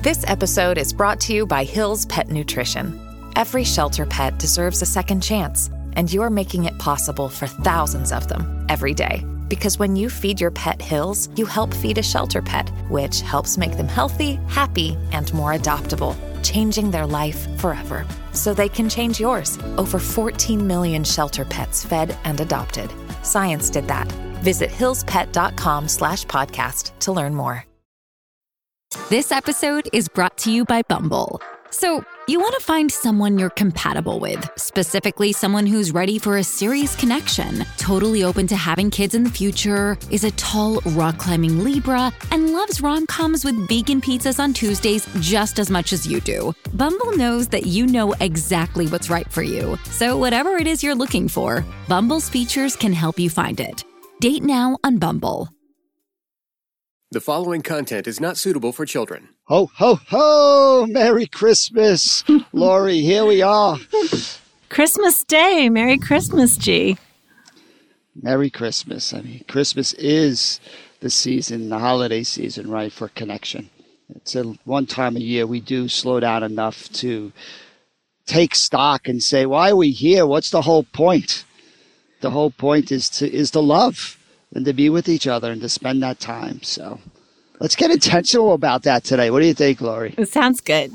This episode is brought to you by Hill's Pet Nutrition. Every shelter pet deserves a second chance, and you're making it possible for thousands of them every day. Because when you feed your pet Hill's, you help feed a shelter pet, which helps make them healthy, happy, and more adoptable, changing their life forever. So they can change yours. Over 14 million shelter pets fed and adopted. Science did that. Visit hillspet.com/podcast to learn more. This episode is brought to you by Bumble. So, you want to find someone you're compatible with, specifically someone who's ready for a serious connection, totally open to having kids in the future, is a tall, rock-climbing Libra, and loves rom-coms with vegan pizzas on Tuesdays just as much as you do. Bumble knows that you know exactly what's right for you. So whatever it is you're looking for, Bumble's features can help you find it. Date now on Bumble. The following content is not suitable for children. Ho, ho, ho! Merry Christmas. Lori, here we are. Christmas Day. Merry Christmas, G. Merry Christmas. I mean, Christmas is the season, the holiday season, right, for connection. It's one time a year we do slow down enough to take stock and say, why are we here? What's the whole point? The whole point is to love and to be with each other and to spend that time. So let's get intentional about that today. What do you think, Lori? It sounds good.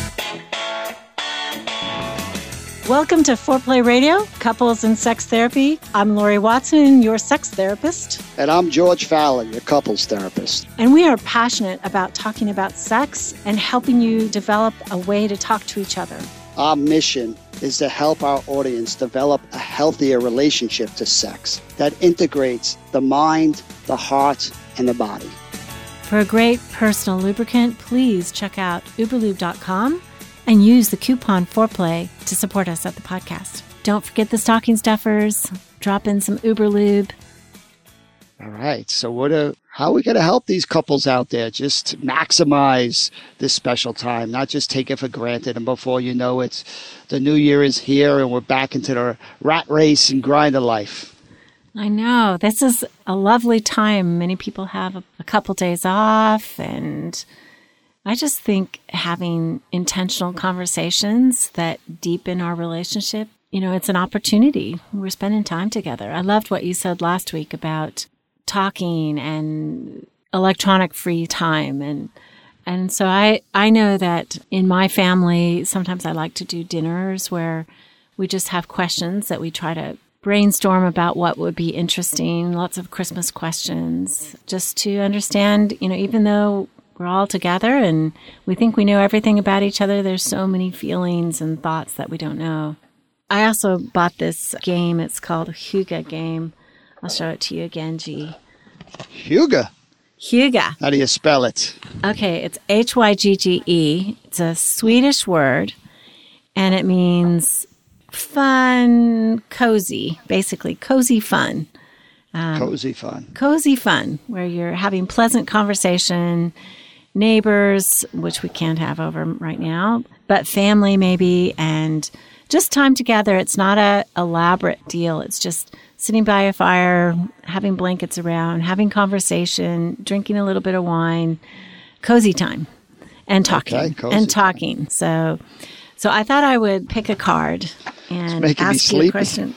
Welcome to Foreplay Radio, Couples and Sex Therapy. I'm Lori Watson, your sex therapist. And I'm George Fallon, your couples therapist. And we are passionate about talking about sex and helping you develop a way to talk to each other. Our mission is to help our audience develop a healthier relationship to sex that integrates the mind, the heart, and the body. For a great personal lubricant, please check out uberlube.com and use the coupon Foreplay to support us at the podcast. Don't forget the stocking stuffers. Drop in some Uberlube. All right. So how are we going to help these couples out there just maximize this special time, not just take it for granted? And before you know it, the new year is here and we're back into the rat race and grind of life. I know. This is a lovely time. Many people have a couple days off. And I just think having intentional conversations that deepen our relationship, it's an opportunity. We're spending time together. I loved what you said last week about talking and electronic free time. And so I know that in my family, sometimes I like to do dinners where we just have questions that we try to brainstorm about what would be interesting, lots of Christmas questions, just to understand, even though we're all together and we think we know everything about each other, there's so many feelings and thoughts that we don't know. I also bought this game. It's called Hygge Game. I'll show it to you again, G. Hygge? Hygge. How do you spell it? Okay, it's Hygge. It's a Swedish word, and it means fun, cozy, basically cozy fun. Cozy fun. Cozy fun, where you're having pleasant conversation, neighbors, which we can't have over right now, but family maybe, and just time together. It's not a elaborate deal. It's just sitting by a fire, having blankets around, having conversation, drinking a little bit of wine, cozy time, and talking. Okay, cozy and talking. So I thought I would pick a card and ask you a question.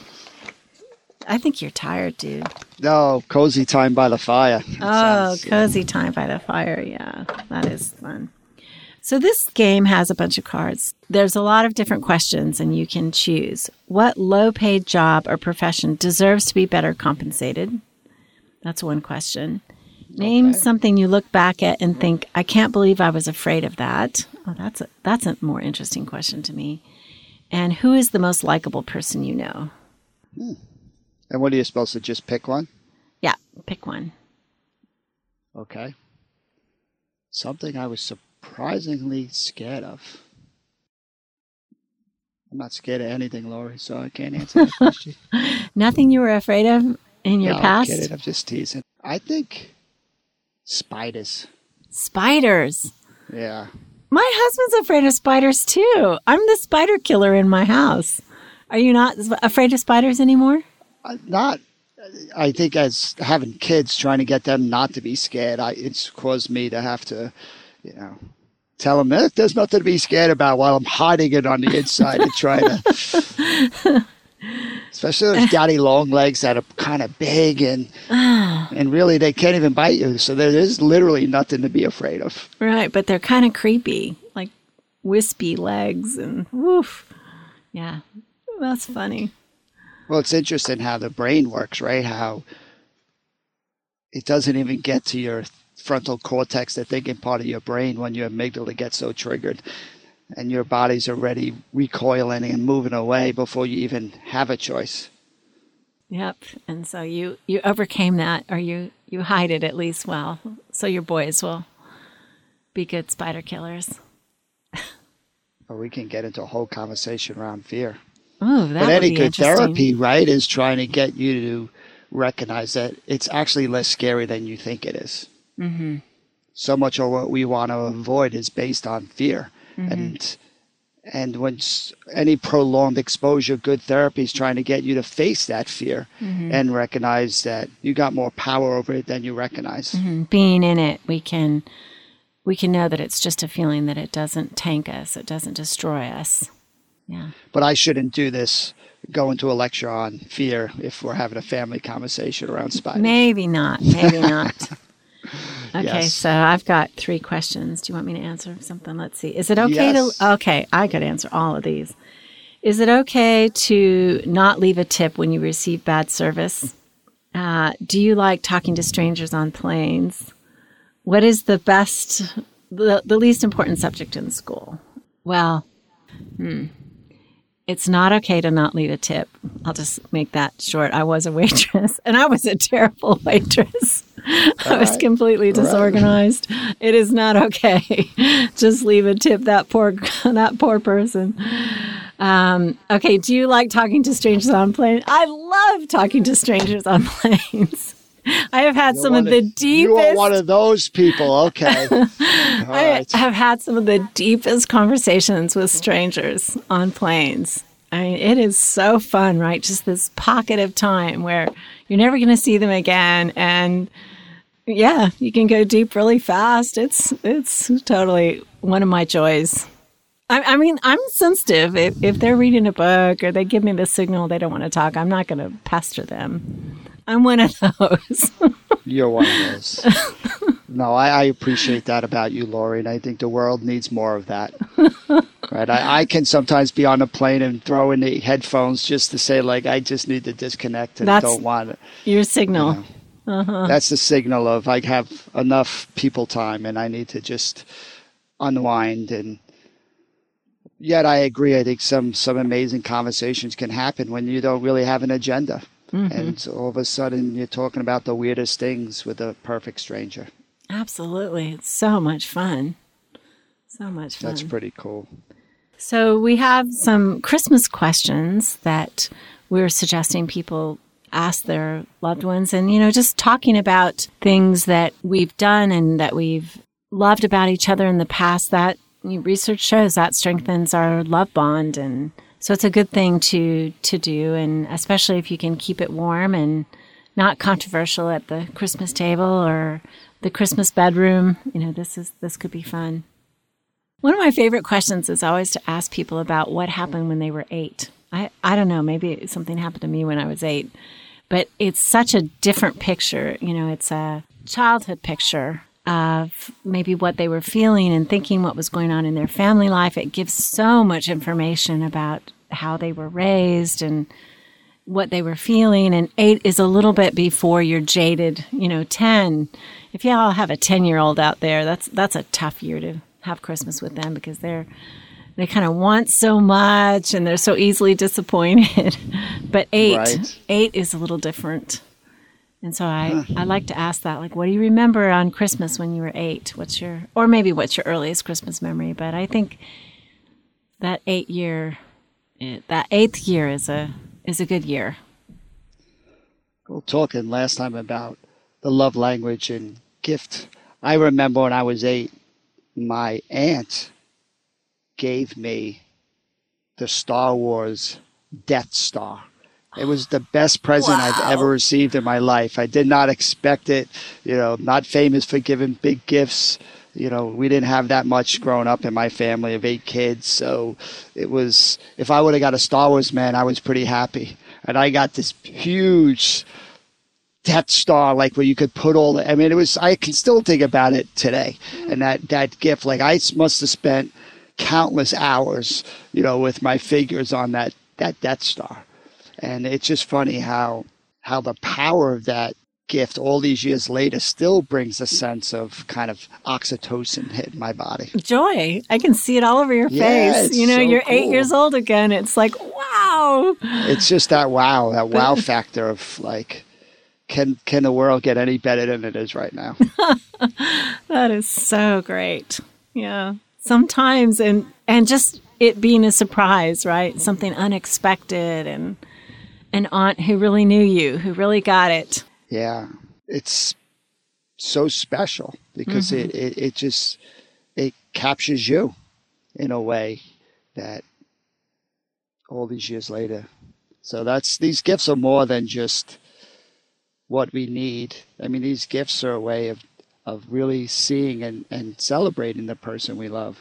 I think you're tired, dude. No, cozy time by the fire. Cozy time by the fire. Yeah, that is fun. So this game has a bunch of cards. There's a lot of different questions, and you can choose. What low-paid job or profession deserves to be better compensated? That's one question. Name something you look back at and think, I can't believe I was afraid of that. Oh, that's a more interesting question to me. And who is the most likable person you know? And what are you supposed to just pick one? Yeah, pick one. Okay. Something I was surprisingly scared of. I'm not scared of anything, Lori, so I can't answer that question. Nothing you were afraid of in your past? I'm kidding. I'm just teasing. I think spiders. Spiders? Yeah. My husband's afraid of spiders, too. I'm the spider killer in my house. Are you not afraid of spiders anymore? Not. I think as having kids, trying to get them not to be scared, it's caused me to have to, tell them that there's nothing to be scared about while I'm hiding it on the inside and trying to, especially those daddy long legs that are kind of big and really they can't even bite you. So there is literally nothing to be afraid of. Right, but they're kind of creepy, like wispy legs and woof. Yeah, that's funny. Well, it's interesting how the brain works, right? How it doesn't even get to your frontal cortex, the thinking part of your brain, when your amygdala gets so triggered and your body's already recoiling and moving away before you even have a choice. Yep. And so you overcame that, or you hide it at least well, so your boys will be good spider killers. Or we can get into a whole conversation around fear. Oh, that but would any be good interesting. therapy, right, is trying to get you to recognize that it's actually less scary than you think it is. Mm-hmm. So much of what we want to avoid is based on fear. Mm-hmm. And when any prolonged exposure, good therapy is trying to get you to face that fear and recognize that you got more power over it than you recognize. Mm-hmm. Being in it, we can know that it's just a feeling, that it doesn't tank us, it doesn't destroy us. Yeah. But I shouldn't do this, go into a lecture on fear if we're having a family conversation around spiders. Maybe not. Maybe not. Okay, Yes. so I've got 3 questions. Do you want me to answer something? Let's see. Is it okay Yes. Okay, I could answer all of these. Is it okay to not leave a tip when you receive bad service? Do you like talking to strangers on planes? What is the least important subject in school? Well, it's not okay to not leave a tip. I'll just make that short. I was a waitress, and I was a terrible waitress. I was completely disorganized. It is not okay. Just leave a tip. That poor person. Okay. Do you like talking to strangers on planes? I love talking to strangers on planes. I have had some of the deepest. You are one of those people. Okay. I have had some of the deepest conversations with strangers on planes. I mean, it is so fun, right? Just this pocket of time where you're never going to see them again. And yeah, you can go deep really fast. It's totally one of my joys. I mean, I'm sensitive. If they're reading a book or they give me the signal they don't want to talk, I'm not going to pester them. I'm one of those. You're one of those. No, I appreciate that about you, Lori, and I think the world needs more of that. Right? I can sometimes be on a plane and throw in the headphones just to say, like, I just need to disconnect and don't want it. Your signal. You know? That's the signal of I have enough people time and I need to just unwind. And yet I agree. I think some amazing conversations can happen when you don't really have an agenda. And all of a sudden you're talking about the weirdest things with a perfect stranger. Absolutely. It's so much fun. So much fun. That's pretty cool. So we have some Christmas questions that we're suggesting people ask their loved ones, and, just talking about things that we've done and that we've loved about each other in the past. That research shows that strengthens our love bond, and so it's a good thing to do, and especially if you can keep it warm and not controversial at the Christmas table or the Christmas bedroom. This could be fun. One of my favorite questions is always to ask people about what happened when they were 8. I don't know, maybe something happened to me when I was 8, but it's such a different picture. It's a childhood picture of maybe what they were feeling and thinking, what was going on in their family life. It gives so much information about how they were raised and what they were feeling. And 8 is a little bit before you're jaded, 10. If you all have a 10-year-old out there, that's a tough year to have Christmas with them, because they kind of want so much and they're so easily disappointed. But 8 is a little different. And so I like to ask that, like, what do you remember on Christmas when you were 8? What's your earliest Christmas memory? But I think that 8th year is a good year. We were talking last time about the love language and gift. I remember when I was 8, my aunt gave me the Star Wars Death Star. It was the best present I've ever received in my life. I did not expect it. Not famous for giving big gifts. we didn't have that much growing up in my family of 8 kids. So it was, if I would have got a Star Wars man, I was pretty happy. And I got this huge Death Star, like where you could put all the, I can still think about it today. And that gift, like I must have spent countless hours, with my figures on that Death Star. And it's just funny how the power of that gift all these years later still brings a sense of kind of oxytocin hitting my body. Joy. I can see it all over your face. You're cool. 8 years old again. It's like, wow. It's just that wow factor of like, can the world get any better than it is right now? That is so great. Yeah. Sometimes, and just it being a surprise, right? Something unexpected, and an aunt who really knew you, who really got it. Yeah. It's so special because it captures you in a way that all these years later. So these gifts are more than just what we need. These gifts are a way of really seeing and celebrating the person we love.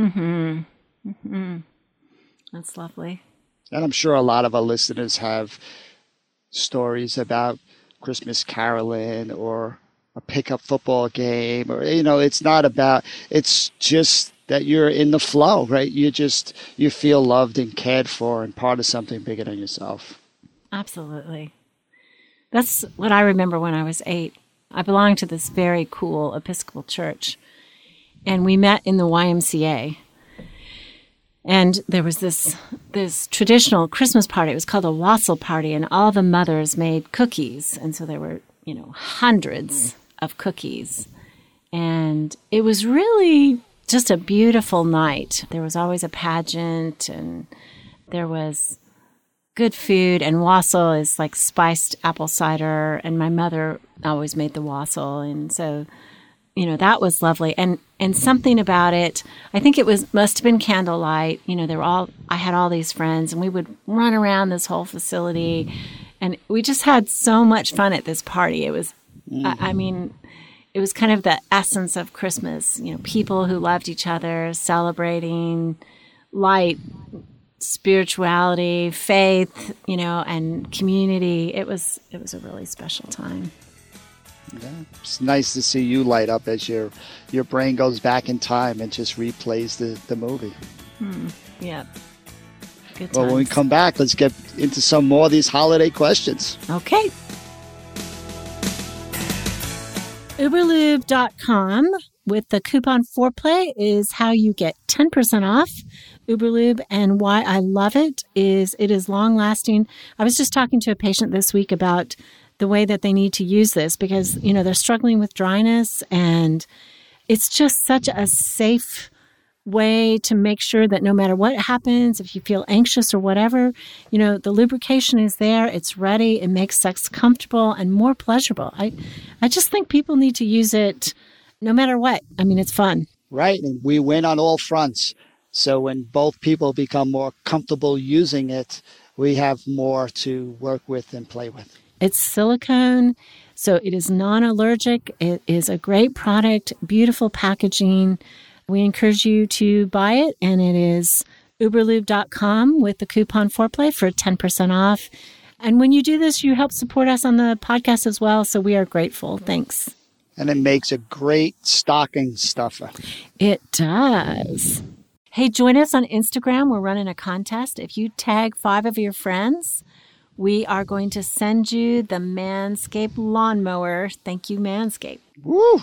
That's lovely. And I'm sure a lot of our listeners have stories about Christmas caroling or a pickup football game, or, it's just that you're in the flow, right? You feel loved and cared for and part of something bigger than yourself. Absolutely. That's what I remember when I was 8. I belonged to this very cool Episcopal church, and we met in the YMCA. And there was this traditional Christmas party. It was called a wassail party, and all the mothers made cookies. And so there were, hundreds of cookies. And it was really just a beautiful night. There was always a pageant, and there was good food, and wassail is like spiced apple cider, and my mother always made the wassail, and so that was lovely. And something about it, I think it must have been candlelight. I had all these friends, and we would run around this whole facility, and we just had so much fun at this party. It was it was kind of the essence of Christmas, people who loved each other, celebrating light, spirituality, faith, and community. It was a really special time. Yeah. It's nice to see you light up as your brain goes back in time and just replays the movie. Yeah. Good times. Well, when we come back, let's get into some more of these holiday questions. Okay. Uberlube.com with the coupon Foreplay is how you get 10% off Uberlube, and why I love it is long lasting. I was just talking to a patient this week about the way that they need to use this because, they're struggling with dryness, and it's just such a safe way to make sure that no matter what happens, if you feel anxious or whatever, the lubrication is there, it's ready, it makes sex comfortable and more pleasurable. I just think people need to use it no matter what. It's fun. Right, and we win on all fronts. So when both people become more comfortable using it, we have more to work with and play with. It's silicone, so it is non-allergic. It is a great product, beautiful packaging. We encourage you to buy it, and it is Uberlube.com with the coupon Foreplay for 10% off. And when you do this, you help support us on the podcast as well, so we are grateful. Thanks. And it makes a great stocking stuffer. It does. Hey, join us on Instagram. We're running a contest. If you tag 5 of your friends, we are going to send you the Manscaped lawnmower. Thank you, Manscaped. Woo!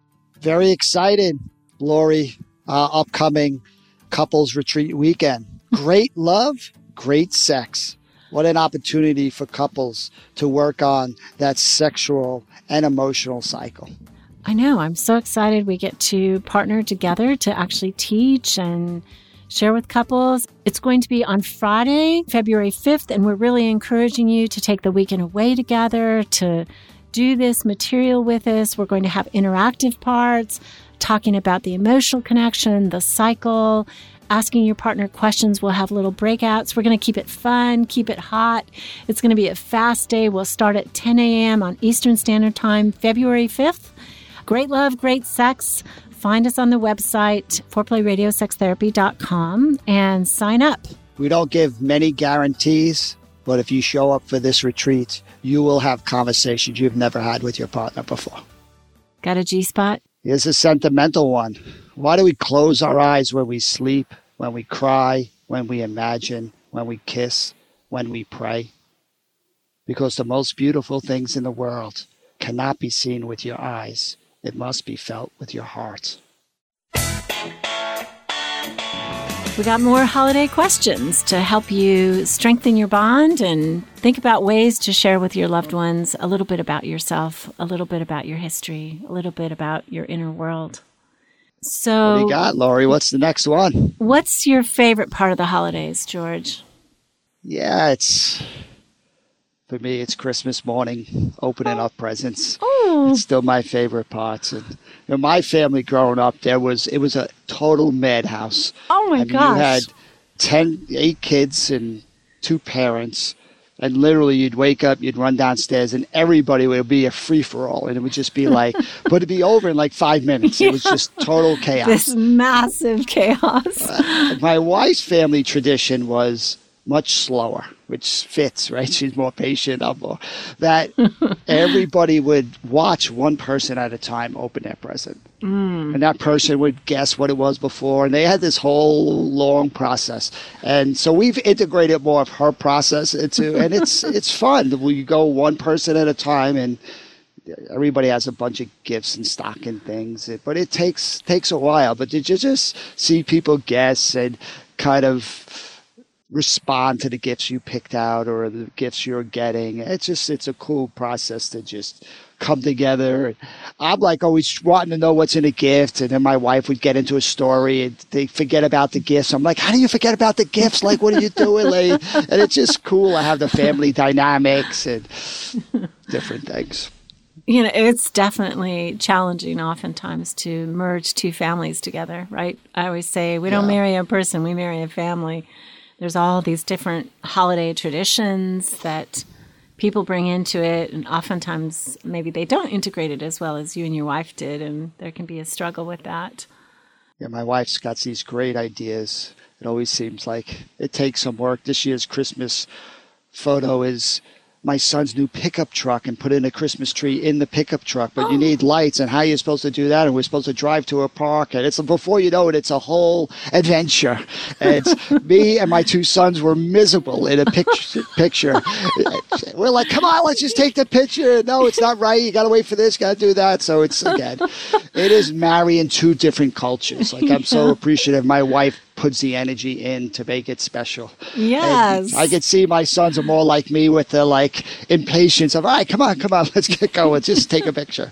Very excited, Lori. Upcoming couples retreat weekend. Great love, great sex. What an opportunity for couples to work on that sexual and emotional cycle. I know. I'm so excited we get to partner together to actually teach and share with couples. It's going to be on Friday, February 5th, and we're really encouraging you to take the weekend away together, to do this material with us. We're going to have interactive parts, talking about the emotional connection, the cycle, asking your partner questions. We'll have little breakouts. We're going to keep it fun, keep it hot. It's going to be a fast day. We'll start at 10 a.m. on Eastern Standard Time, February 5th. Great love, great sex, find us on the website, foreplayradiosextherapy.com, and sign up. We don't give many guarantees, but if you show up for this retreat, you will have conversations you've never had with your partner before. Got a G-spot? Here's a sentimental one. Why do we close our eyes when we sleep, when we cry, when we imagine, when we kiss, when we pray? Because the most beautiful things in the world cannot be seen with your eyes. It must be felt with your heart. We got more holiday questions to help you strengthen your bond and think about ways to share with your loved ones a little bit about yourself, a little bit about your history, a little bit about your inner world. So, what do you got, Lori? What's the next one? What's your favorite part of the holidays, George? Yeah, for me, it's Christmas morning, opening up presents. Oh. It's still my favorite parts. And my family growing up, it was a total madhouse. Oh my gosh! You had 8 kids and 2 parents, and literally you'd wake up, you'd run downstairs, and everybody would be a free for all, and it would just be like, but it'd be over in like 5 minutes. It was just total chaos. This massive chaos. My wife's family tradition was much slower, which fits, right? She's more patient. I'm more. That everybody would watch one person at a time open their present. And that person would guess what it was before. And they had this whole long process. And so we've integrated more of her process into, and it's fun. We go one person at a time, and everybody has a bunch of gifts and stocking things. But it takes a while. But did you just see people guess and kind of respond to the gifts you picked out or the gifts you're getting? It's a cool process to just come together. I'm like always wanting to know what's in a gift, and then my wife would get into a story and they forget about the gifts. I'm like, how do you forget about the gifts? Like, what are you doing? Like, and it's just cool. I have the family dynamics and different things. It's definitely challenging oftentimes to merge 2 families together, right? I always say we don't marry a person, we marry a family. There's all these different holiday traditions that people bring into it, and oftentimes maybe they don't integrate it as well as you and your wife did, and there can be a struggle with that. Yeah, my wife's got these great ideas. It always seems like it takes some work. This year's Christmas photo is my son's new pickup truck and put in a Christmas tree in the pickup truck. But you need lights, and how are you supposed to do that? And we're supposed to drive to a park. And it's before you know it, it's a whole adventure. And me and my 2 sons were miserable in a picture. We're like, come on, let's just take the picture. No, it's not right. You got to wait for this, got to do that. So it is marrying 2 different cultures. Like, I'm so appreciative. My wife puts the energy in to make it special. Yes. And I could see my sons are more like me with the impatience of, all right, come on, let's get going. Just take a picture.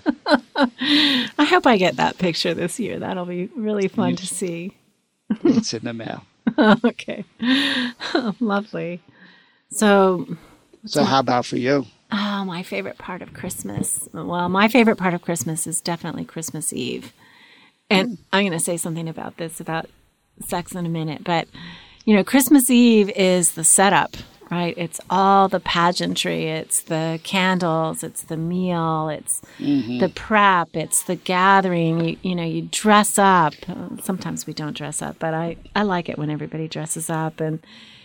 I hope I get that picture this year. That'll be really fun to see. It's in the mail. Okay. Lovely. So how about for you? Oh, my favorite part of Christmas. Well, my favorite part of Christmas is definitely Christmas Eve. And I'm going to say something about sex in a minute, but Christmas Eve is the setup, right? It's all the pageantry, it's the candles, it's the meal, it's the prep, it's the gathering. You dress up. Sometimes we don't dress up, but I like it when everybody dresses up, and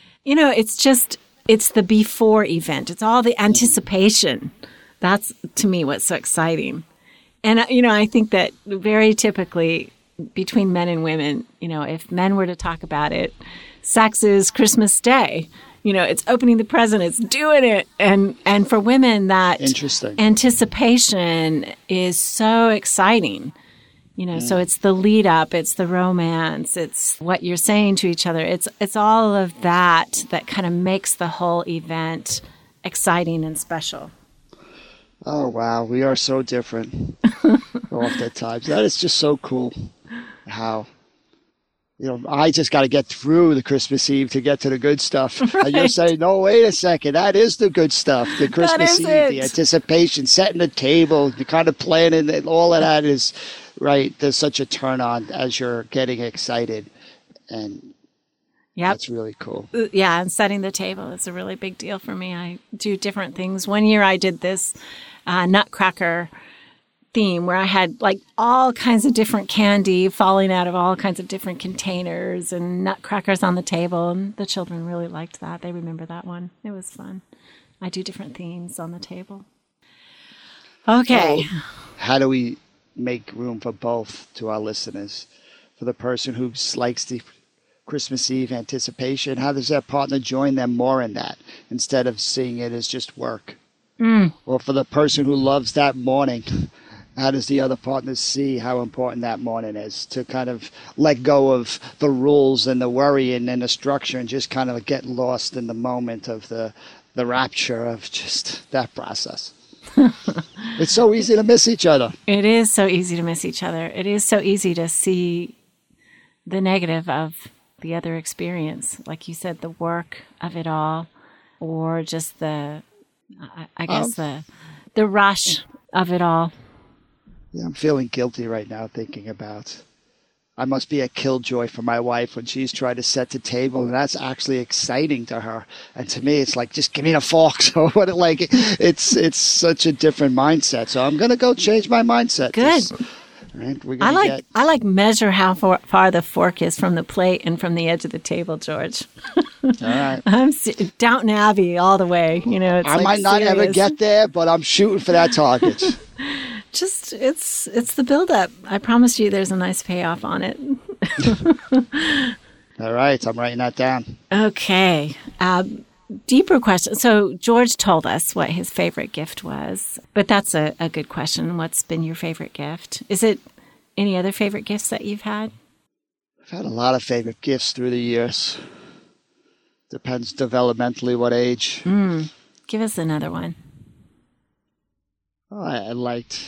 it's the before event. It's all the anticipation. That's to me what's so exciting. And I think that very typically between men and women, if men were to talk about it, sex is Christmas Day. It's opening the present, it's doing it. And for women, that anticipation is so exciting. So it's the lead up, it's the romance, it's what you're saying to each other. It's all of that kind of makes the whole event exciting and special. Oh, wow. We are so different off at times. That is just so cool. How, I just got to get through the Christmas Eve to get to the good stuff. Right. And you're saying, no, wait a second. That is the good stuff. The Christmas Eve, the anticipation, setting the table, the kind of planning, and all of that is, right, there's such a turn on as you're getting excited. And that's really cool. Yeah, and setting the table is a really big deal for me. I do different things. One year I did this Nutcracker theme where I had like all kinds of different candy falling out of all kinds of different containers and nutcrackers on the table. And the children really liked that. They remember that one. It was fun. I do different themes on the table. Okay. How do we make room for both to our listeners? For the person who likes the Christmas Eve anticipation, how does their partner join them more in that instead of seeing it as just work? Or for the person who loves that morning, how does the other partner see how important that morning is to kind of let go of the rules and the worry and the structure and just kind of get lost in the moment of the rapture of just that process? It's so easy to miss each other. It is so easy to miss each other. It is so easy to see the negative of the other experience. Like you said, the work of it all, or just the rush of it all. Yeah, I'm feeling guilty right now thinking about I must be a killjoy for my wife when she's trying to set the table, and that's actually exciting to her. And to me, it's like, just give me the fork. So it's such a different mindset. So I'm gonna go change my mindset. Good. Right, I like measure how far the fork is from the plate and from the edge of the table, George. All right. I'm Downton Abbey all the way. You know, it's I might not ever get there, but I'm shooting for that target. Just it's the buildup. I promise you, there's a nice payoff on it. All right, I'm writing that down. Okay. Deeper question. So George told us what his favorite gift was, but that's a good question. What's been your favorite gift? Is it any other favorite gifts that you've had? I've had a lot of favorite gifts through the years. Depends developmentally what age. Give us another one. Oh, I liked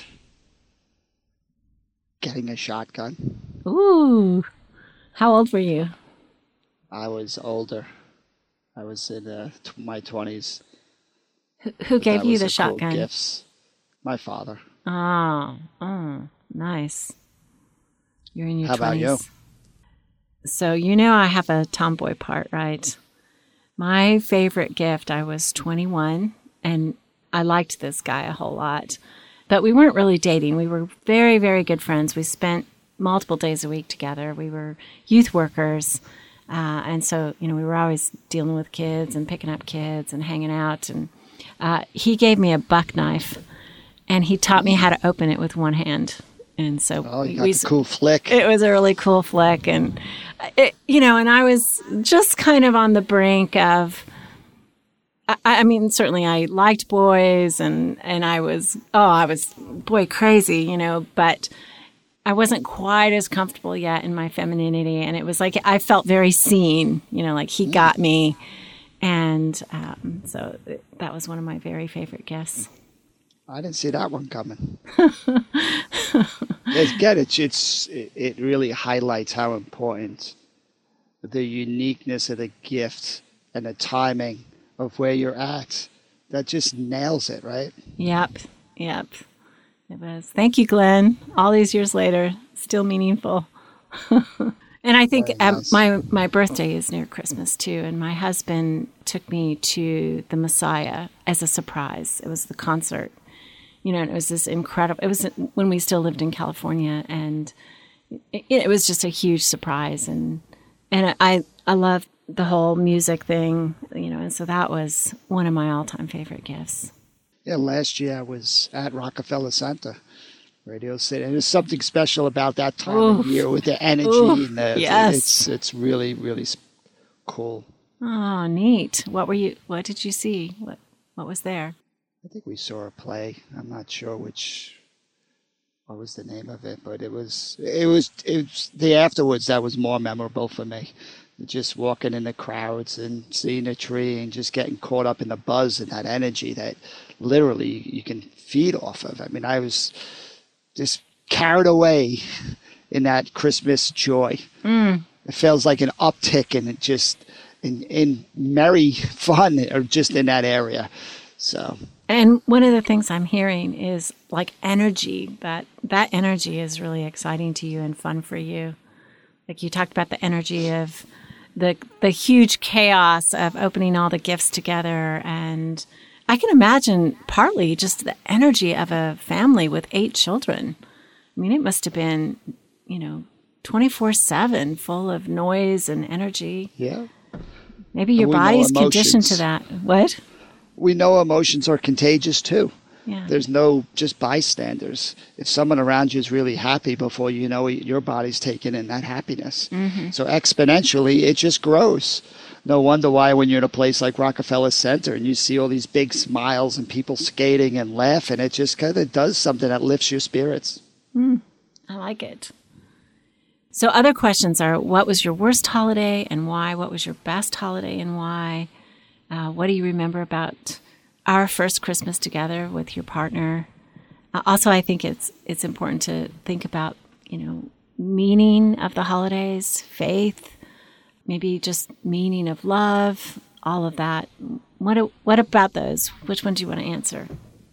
getting a shotgun. Ooh. How old were you? I was older. I was in my 20s. Who gave you the shotgun? Cool gifts. My father. Oh, nice. You're in your 20s. How about you? So you know I have a tomboy part, right? My favorite gift, I was 21, and I liked this guy a whole lot. But we weren't really dating. We were very, very good friends. We spent multiple days a week together. We were youth workers. And so, we were always dealing with kids and picking up kids and hanging out. And he gave me a buck knife, and he taught me how to open it with one hand. And so you got the cool flick. It was a really cool flick. And, and I was just kind of on the brink of, I mean, certainly I liked boys and I was boy crazy, but I wasn't quite as comfortable yet in my femininity. And it was like, I felt very seen, like he got me. And so that was one of my very favorite gifts. I didn't see that one coming. Again, it really highlights how important the uniqueness of the gift and the timing of where you're at. That just nails it, right? Yep. It was. Thank you, Glenn. All these years later, still meaningful. And I think my birthday is near Christmas, too. And my husband took me to the Messiah as a surprise. It was the concert. And it was this incredible, it was when we still lived in California. And it was just a huge surprise. And I love the whole music thing, and so that was one of my all-time favorite gifts. Yeah, last year I was at Rockefeller Center, Radio City, and there's something special about that time of year with the energy and yes. It's really, really cool. Oh, neat. What did you see? What was there? I think we saw a play. I'm not sure what was the name of it, but it was the afterwards that was more memorable for me. Just walking in the crowds and seeing a tree and just getting caught up in the buzz and that energy that literally you can feed off of. I mean, I was just carried away in that Christmas joy. It feels like an uptick in it, just in merry fun or just in that area. So. And one of the things I'm hearing is like energy, that energy is really exciting to you and fun for you. Like you talked about the energy of the huge chaos of opening all the gifts together and I can imagine partly just the energy of a family with 8 children. I mean, it must have been, 24/7 full of noise and energy. Yeah. Maybe your body's conditioned to that. What? We know emotions are contagious too. Yeah. There's no just bystanders. If someone around you is really happy, before you know it, your body's taking in that happiness. Mm-hmm. So exponentially, it just grows. No wonder why when you're in a place like Rockefeller Center and you see all these big smiles and people skating and laughing, it just kind of does something that lifts your spirits. I like it. So other questions are, what was your worst holiday and why? What was your best holiday and why? What do you remember about our first Christmas together with your partner? Also, I think it's important to think about, meaning of the holidays, faith, maybe just meaning of love, all of that. What about those? Which one do you want to answer?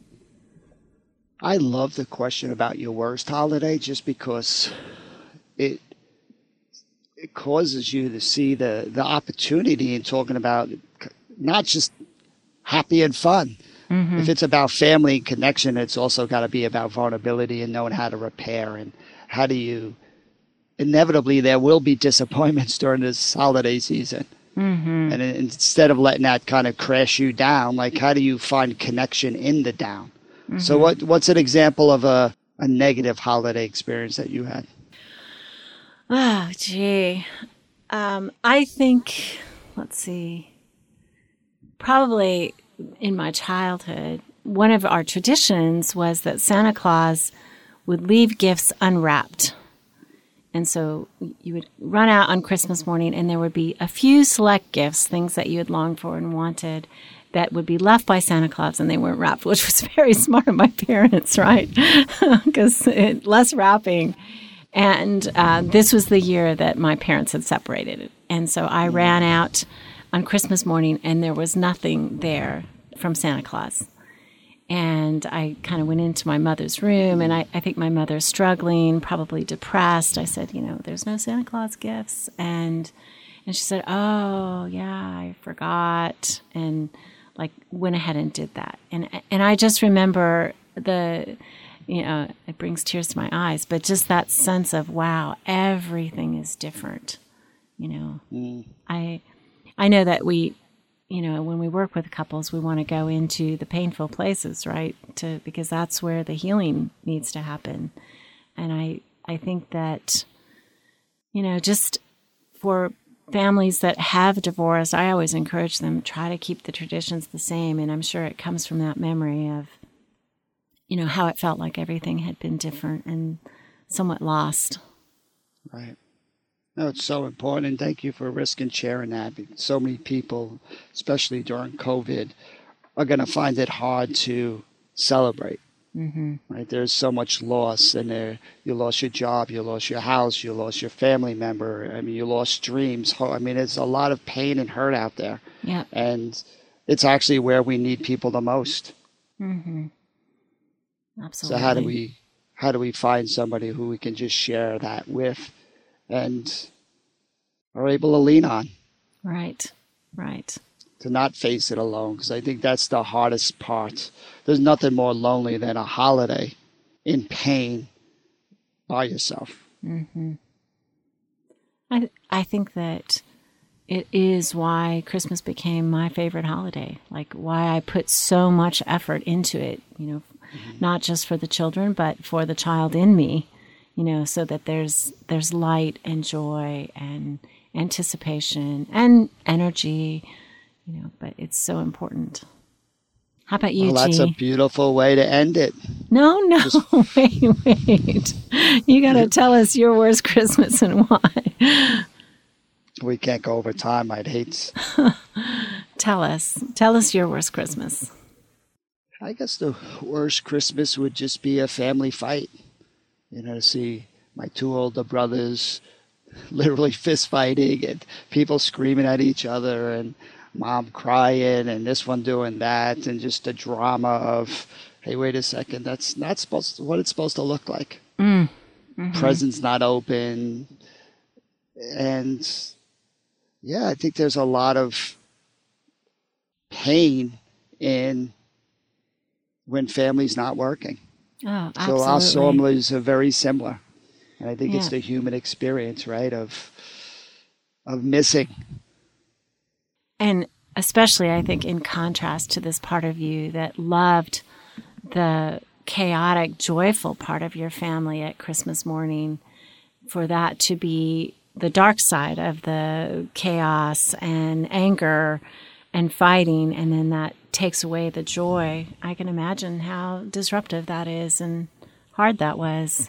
I love the question about your worst holiday just because it causes you to see the opportunity in talking about not just happy and fun. Mm-hmm. If it's about family and connection, it's also got to be about vulnerability and knowing how to repair and how do you inevitably there will be disappointments during this holiday season. Mm-hmm. And instead of letting that kind of crash you down, like how do you find connection in the down? Mm-hmm. So what's an example of a negative holiday experience that you had? Oh, gee. I think, let's see, probably in my childhood, one of our traditions was that Santa Claus would leave gifts unwrapped. And so you would run out on Christmas morning and there would be a few select gifts, things that you had longed for and wanted, that would be left by Santa Claus and they weren't wrapped, which was very smart of my parents, right? Because less wrapping. And this was the year that my parents had separated. And so I ran out on Christmas morning and there was nothing there from Santa Claus. And I kind of went into my mother's room, and I think my mother's struggling, probably depressed. I said, there's no Santa Claus gifts. And she said, oh, yeah, I forgot. And went ahead and did that. And I just remember it brings tears to my eyes, but just that sense of, wow, everything is different. I know that we, when we work with couples, we want to go into the painful places, right? Because that's where the healing needs to happen. And I think that, just for families that have divorced, I always encourage them, try to keep the traditions the same. And I'm sure it comes from that memory of, how it felt like everything had been different and somewhat lost. Right. No, it's so important, and thank you for risking sharing that. So many people, especially during COVID, are going to find it hard to celebrate. Mm-hmm. Right? There's so much loss, and you lost your job, you lost your house, you lost your family member. I mean, you lost dreams. I mean, there's a lot of pain and hurt out there. Yeah. And it's actually where we need people the most. Mm-hmm. Absolutely. So how do we find somebody who we can just share that with? And are able to lean on. Right. To not face it alone, because I think that's the hardest part. There's nothing more lonely than a holiday in pain by yourself. Mm-hmm. I think that it is why Christmas became my favorite holiday, why I put so much effort into it, not just for the children, but for the child in me. So that there's light and joy and anticipation and energy, but it's so important. How about you, Well, that's G? a beautiful way to end it. No, wait. You got to tell us your worst Christmas and why. We can't go over time. I'd hate. Tell us your worst Christmas. I guess the worst Christmas would just be a family fight. To see my 2 older brothers literally fist fighting and people screaming at each other and mom crying and this one doing that, and just the drama of, hey, wait a second, that's not what it's supposed to look like. Mm-hmm. Presents not open. And yeah, I think there's a lot of pain in when family's not working. Oh, absolutely. So our families are very similar. And I think it's the human experience, right, of missing. And especially, I think, in contrast to this part of you that loved the chaotic, joyful part of your family at Christmas morning, for that to be the dark side of the chaos and anger and fighting, and then that takes away the joy. I can imagine how disruptive that is and hard that was.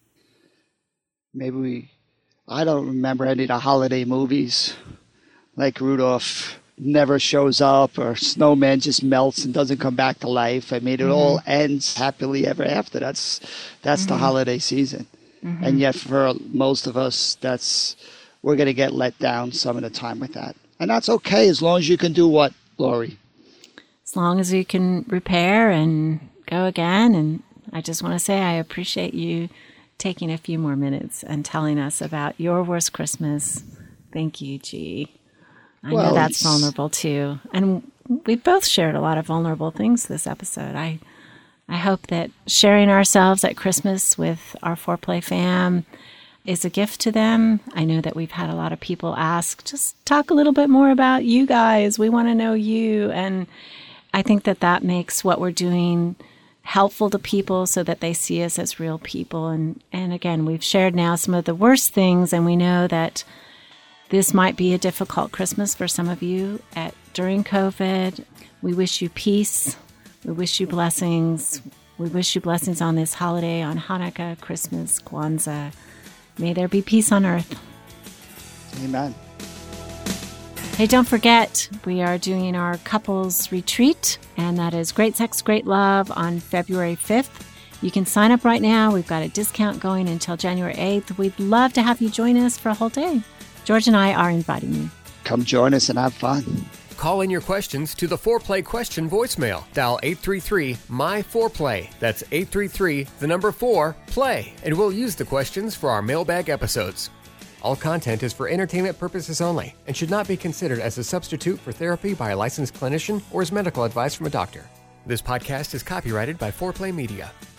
I don't remember any of the holiday movies, like Rudolph never shows up or Snowman just melts and doesn't come back to life. I mean, it all ends happily ever after. That's the holiday season. And yet for most of us, we're going to get let down some of the time with that. And that's okay as long as you can do what, Lori? As long as you can repair and go again. And I just want to say I appreciate you taking a few more minutes and telling us about your worst Christmas. Thank you, G. I know that's vulnerable too. And we both shared a lot of vulnerable things this episode. I hope that sharing ourselves at Christmas with our Foreplay fam is a gift to them. I know that we've had a lot of people ask, just talk a little bit more about you guys. We want to know you. And I think that makes what we're doing helpful to people so that they see us as real people. And again, we've shared now some of the worst things, and we know that this might be a difficult Christmas for some of you during COVID. We wish you peace. We wish you blessings. We wish you blessings on this holiday, on Hanukkah, Christmas, Kwanzaa. May there be peace on earth. Amen. Hey, don't forget, we are doing our couples retreat, and that is Great Sex, Great Love on February 5th. You can sign up right now. We've got a discount going until January 8th. We'd love to have you join us for a whole day. George and I are inviting you. Come join us and have fun. Call in your questions to the Foreplay question voicemail. Dial 833-MY-4PLAY. That's 833-4-PLAY. And we'll use the questions for our mailbag episodes. All content is for entertainment purposes only and should not be considered as a substitute for therapy by a licensed clinician or as medical advice from a doctor. This podcast is copyrighted by Foreplay Media.